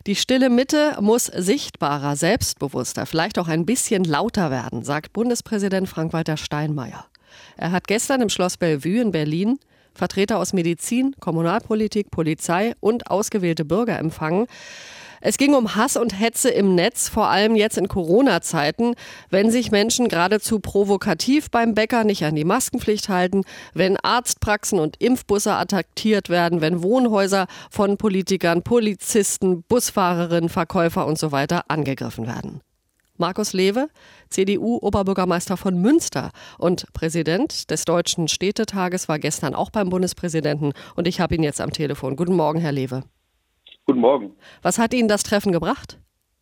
Die stille Mitte muss sichtbarer, selbstbewusster, vielleicht auch ein bisschen lauter werden, sagt Bundespräsident Frank-Walter Steinmeier. Er hat gestern im Schloss Bellevue in Berlin Vertreter aus Medizin, Kommunalpolitik, Polizei und ausgewählte Bürger empfangen. Es ging um Hass und Hetze im Netz, vor allem jetzt in Corona-Zeiten, wenn sich Menschen geradezu provokativ beim Bäcker nicht an die Maskenpflicht halten, wenn Arztpraxen und Impfbusse attackiert werden, wenn Wohnhäuser von Politikern, Polizisten, Busfahrerinnen, Verkäufer und so weiter angegriffen werden. Markus Lewe, CDU-Oberbürgermeister von Münster und Präsident des Deutschen Städtetages, war gestern auch beim Bundespräsidenten und ich habe ihn jetzt am Telefon. Guten Morgen, Herr Lewe. Guten Morgen. Was hat Ihnen das Treffen gebracht?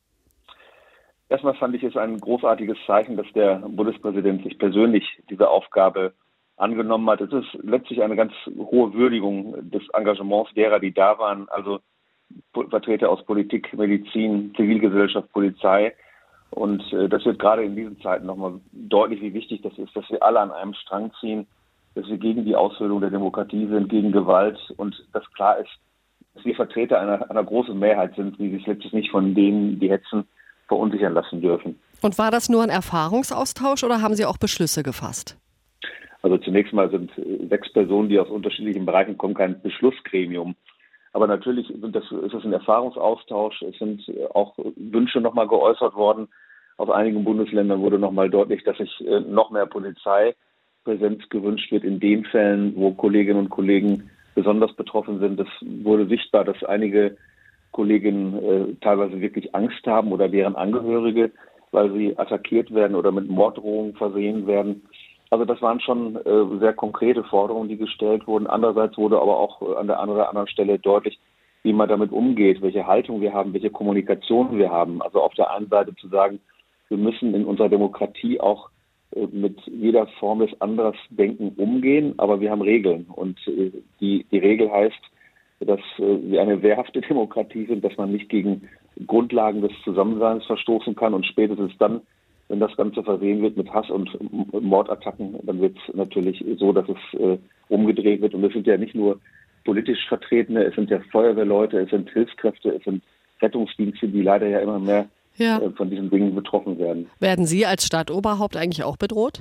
Erstmal fand ich es ein großartiges Zeichen, dass der Bundespräsident sich persönlich dieser Aufgabe angenommen hat. Es ist letztlich eine ganz hohe Würdigung des Engagements derer, die da waren, also Vertreter aus Politik, Medizin, Zivilgesellschaft, Polizei. Und das wird gerade in diesen Zeiten nochmal deutlich, wie wichtig das ist, dass wir alle an einem Strang ziehen, dass wir gegen die Aushöhlung der Demokratie sind, gegen Gewalt und dass klar ist, dass wir Vertreter einer großen Mehrheit sind, die sich letztlich nicht von denen, die hetzen, verunsichern lassen dürfen. Und war das nur ein Erfahrungsaustausch oder haben Sie auch Beschlüsse gefasst? Also zunächst mal sind 6 Personen, die aus unterschiedlichen Bereichen kommen, kein Beschlussgremium. Aber natürlich ist es ein Erfahrungsaustausch. Es sind auch Wünsche nochmal geäußert worden. Aus einigen Bundesländern wurde nochmal deutlich, dass sich noch mehr Polizeipräsenz gewünscht wird in den Fällen, wo Kolleginnen und Kollegen besonders betroffen sind. Es wurde sichtbar, dass einige Kolleginnen teilweise wirklich Angst haben oder deren Angehörige, weil sie attackiert werden oder mit Morddrohungen versehen werden. Also das waren schon sehr konkrete Forderungen, die gestellt wurden. Andererseits wurde aber auch an der einen oder anderen Stelle deutlich, wie man damit umgeht, welche Haltung wir haben, welche Kommunikation wir haben. Also auf der einen Seite zu sagen, wir müssen in unserer Demokratie auch mit jeder Form des Andersdenken umgehen, aber wir haben Regeln. Und die Regel heißt, dass wir eine wehrhafte Demokratie sind, dass man nicht gegen Grundlagen des Zusammenseins verstoßen kann. Und spätestens dann, wenn das Ganze versehen wird mit Hass und Mordattacken, dann wird es natürlich so, dass es umgedreht wird. Und es sind ja nicht nur politisch Vertretene, es sind ja Feuerwehrleute, es sind Hilfskräfte, es sind Rettungsdienste, die leider ja immer mehr von diesen Dingen betroffen werden. Werden Sie als Stadtoberhaupt eigentlich auch bedroht?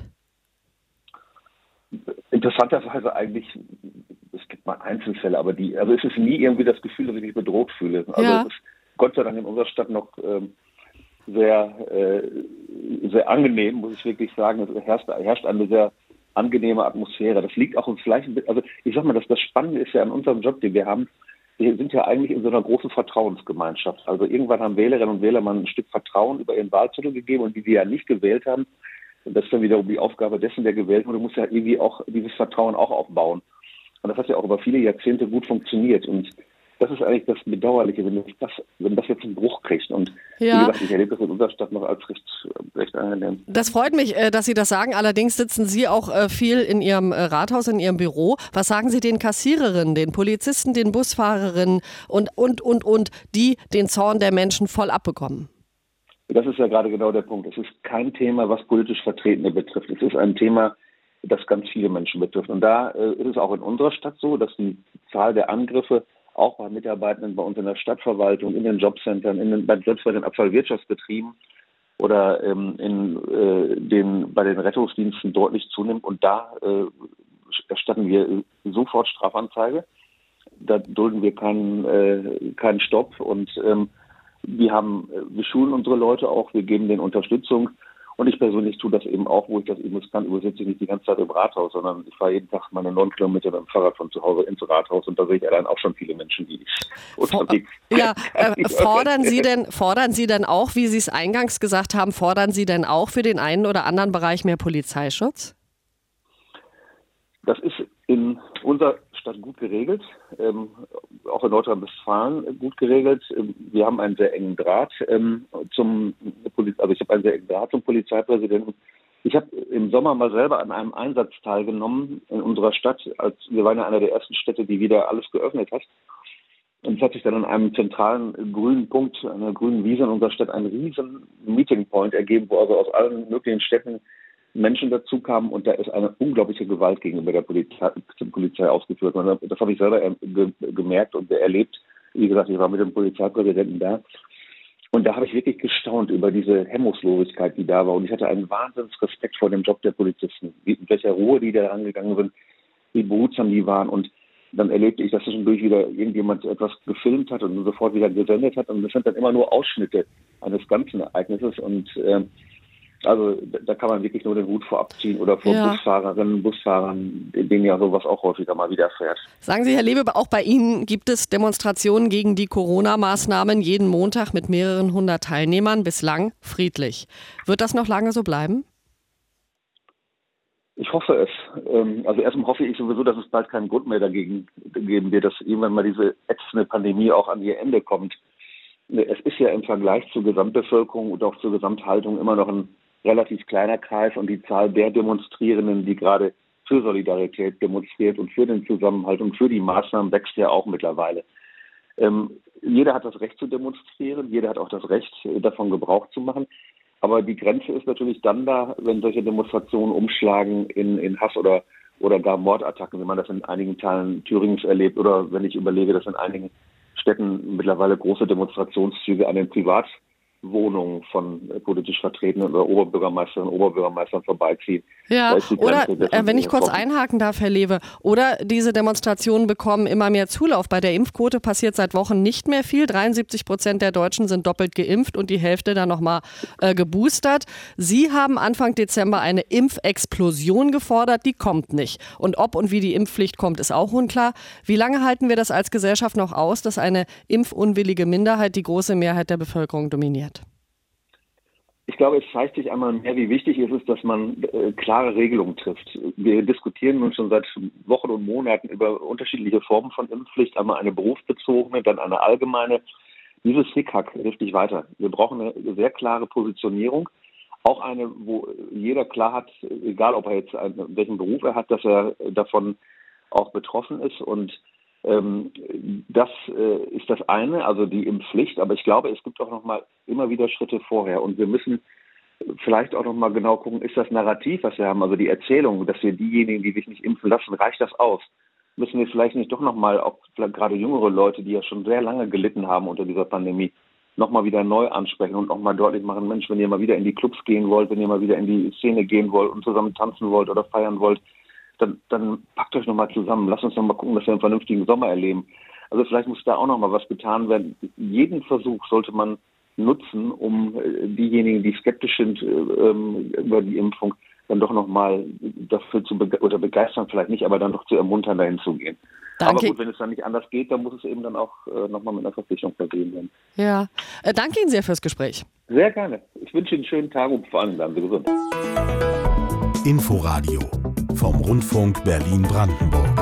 Interessanterweise eigentlich, es gibt mal Einzelfälle, aber es ist nie irgendwie das Gefühl, dass ich mich bedroht fühle. Also es ist Gott sei Dank in unserer Stadt noch sehr angenehm, muss ich wirklich sagen. Es herrscht eine sehr angenehme Atmosphäre. Das liegt auch vielleicht, also ich sag mal, das Spannende ist ja an unserem Job, den wir haben. Wir sind ja eigentlich in so einer großen Vertrauensgemeinschaft. Also irgendwann haben Wählerinnen und Wähler mal ein Stück Vertrauen über ihren Wahlzettel gegeben und die ja nicht gewählt haben. Und das ist dann wiederum die Aufgabe dessen, der gewählt wurde, muss ja irgendwie auch dieses Vertrauen auch aufbauen. Und das hat ja auch über viele Jahrzehnte gut funktioniert. Und das ist eigentlich das Bedauerliche, wenn das jetzt einen Bruch kriegt. Und wie gesagt, ich erlebe das in unserer Stadt noch als recht angenehm. Das freut mich, dass Sie das sagen. Allerdings sitzen Sie auch viel in Ihrem Rathaus, in Ihrem Büro. Was sagen Sie den Kassiererinnen, den Polizisten, den Busfahrerinnen und, die den Zorn der Menschen voll abbekommen? Das ist ja gerade genau der Punkt. Es ist kein Thema, was politisch Vertretene betrifft. Es ist ein Thema, das ganz viele Menschen betrifft. Und da ist es auch in unserer Stadt so, dass die Zahl der Angriffe auch bei Mitarbeitenden bei uns in der Stadtverwaltung, in den Jobcentern, selbst bei den Abfallwirtschaftsbetrieben oder bei den Rettungsdiensten deutlich zunimmt. Und da erstatten wir sofort Strafanzeige. Da dulden wir keinen Stopp. Und wir schulen unsere Leute auch, wir geben denen Unterstützung. Und ich persönlich tue das eben auch, wo ich das eben kann, übersetze ich nicht die ganze Zeit im Rathaus, sondern ich fahre jeden Tag meine 9 Kilometer mit dem Fahrrad von zu Hause ins Rathaus und da sehe ich allein auch schon viele Menschen, die unterwegs sind. Fordern Sie denn auch, wie Sie es eingangs gesagt haben, fordern Sie denn auch für den einen oder anderen Bereich mehr Polizeischutz? Das ist in unserer Stadt gut geregelt, auch in Nordrhein-Westfalen gut geregelt. Wir haben einen sehr engen Draht zum Polizeipräsidenten. Ich habe im Sommer mal selber an einem Einsatz teilgenommen in unserer Stadt. Wir waren ja einer der ersten Städte, die wieder alles geöffnet hat. Und es hat sich dann an einem zentralen grünen Punkt, einer grünen Wiese in unserer Stadt, ein riesen Meeting Point ergeben, wo also aus allen möglichen Städten Menschen dazu kamen und da ist eine unglaubliche Gewalt gegenüber der Polizei ausgeführt. Und das habe ich selber gemerkt und erlebt. Wie gesagt, ich war mit dem Polizeipräsidenten da. Und da habe ich wirklich gestaunt über diese Hemmungslosigkeit, die da war. Und ich hatte einen wahnsinnigen Respekt vor dem Job der Polizisten, mit welcher Ruhe die da angegangen sind, wie behutsam die waren. Und dann erlebte ich, dass zwischendurch wieder irgendjemand etwas gefilmt hat und sofort wieder gesendet hat. Und das sind dann immer nur Ausschnitte eines ganzen Ereignisses. Und also da kann man wirklich nur den Hut vorab ziehen oder vor Busfahrerinnen, Busfahrern, denen ja sowas auch häufiger mal widerfährt. Sagen Sie, Herr Lewe, auch bei Ihnen gibt es Demonstrationen gegen die Corona-Maßnahmen jeden Montag mit mehreren hundert Teilnehmern, bislang friedlich. Wird das noch lange so bleiben? Ich hoffe es. Also erstmal hoffe ich sowieso, dass es bald keinen Grund mehr dagegen geben wird, dass irgendwann mal diese ätzende Pandemie auch an ihr Ende kommt. Es ist ja im Vergleich zur Gesamtbevölkerung und auch zur Gesamthaltung immer noch ein relativ kleiner Kreis und die Zahl der Demonstrierenden, die gerade für Solidarität demonstriert und für den Zusammenhalt und für die Maßnahmen wächst ja auch mittlerweile. Jeder hat das Recht zu demonstrieren, jeder hat auch das Recht, davon Gebrauch zu machen. Aber die Grenze ist natürlich dann da, wenn solche Demonstrationen umschlagen in Hass oder gar Mordattacken, wie man das in einigen Teilen Thüringens erlebt oder wenn ich überlege, dass in einigen Städten mittlerweile große Demonstrationszüge an den Privatwohnungen von politisch Vertretenen oder Oberbürgermeisterinnen und Oberbürgermeistern vorbeiziehen. Ja, oder wenn ich kurz einhaken darf, Herr Lewe, oder diese Demonstrationen bekommen immer mehr Zulauf. Bei der Impfquote passiert seit Wochen nicht mehr viel. 73% der Deutschen sind doppelt geimpft und die Hälfte dann nochmal geboostert. Sie haben Anfang Dezember eine Impfexplosion gefordert, die kommt nicht. Und ob und wie die Impfpflicht kommt, ist auch unklar. Wie lange halten wir das als Gesellschaft noch aus, dass eine impfunwillige Minderheit die große Mehrheit der Bevölkerung dominiert? Ich glaube, es zeigt sich einmal mehr, wie wichtig es ist, dass man klare Regelungen trifft. Wir diskutieren nun schon seit Wochen und Monaten über unterschiedliche Formen von Impfpflicht, einmal eine berufsbezogene, dann eine allgemeine. Dieses Hickhack hilft nicht weiter. Wir brauchen eine sehr klare Positionierung, auch eine, wo jeder klar hat, egal ob er jetzt welchen Beruf er hat, dass er davon auch betroffen ist. Und das ist das eine, also die Impfpflicht. Aber ich glaube, es gibt auch noch mal immer wieder Schritte vorher. Und wir müssen vielleicht auch noch mal genau gucken, ist das Narrativ, was wir haben, also die Erzählung, dass wir diejenigen, die sich nicht impfen lassen, reicht das aus? Müssen wir vielleicht nicht doch noch mal, auch gerade jüngere Leute, die ja schon sehr lange gelitten haben unter dieser Pandemie, noch mal wieder neu ansprechen und noch mal deutlich machen, Mensch, wenn ihr mal wieder in die Clubs gehen wollt, wenn ihr mal wieder in die Szene gehen wollt und zusammen tanzen wollt oder feiern wollt, dann packt euch nochmal zusammen. Lasst uns nochmal gucken, dass wir einen vernünftigen Sommer erleben. Also vielleicht muss da auch nochmal was getan werden. Jeden Versuch sollte man nutzen, um diejenigen, die skeptisch sind über die Impfung, dann doch nochmal dafür zu begeistern, vielleicht nicht, aber dann doch zu ermuntern, dahin zu gehen. Danke. Aber gut, wenn es dann nicht anders geht, dann muss es eben dann auch nochmal mit einer Verpflichtung versehen werden. Ja, danke Ihnen sehr fürs Gespräch. Sehr gerne. Ich wünsche Ihnen einen schönen Tag und vor allem bleiben Sie gesund. Inforadio vom Rundfunk Berlin-Brandenburg.